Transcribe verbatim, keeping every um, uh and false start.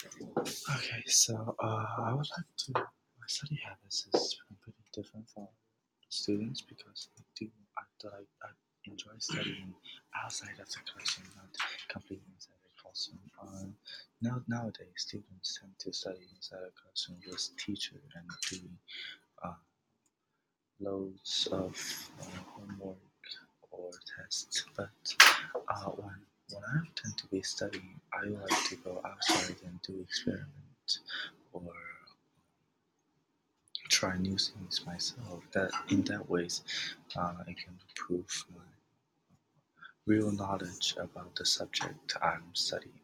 Okay, so uh, I would like to. My study habits is completely different from students because I do I, I, I enjoy studying outside of the classroom, not completely inside the classroom. Uh, now nowadays, students tend to study inside the classroom with teacher and doing uh, loads of uh, homework or tests. But uh, when when I tend to be studying, I like to go outside and do experiment or try new things myself. That in that ways, uh, I can improve my real knowledge about the subject I'm studying.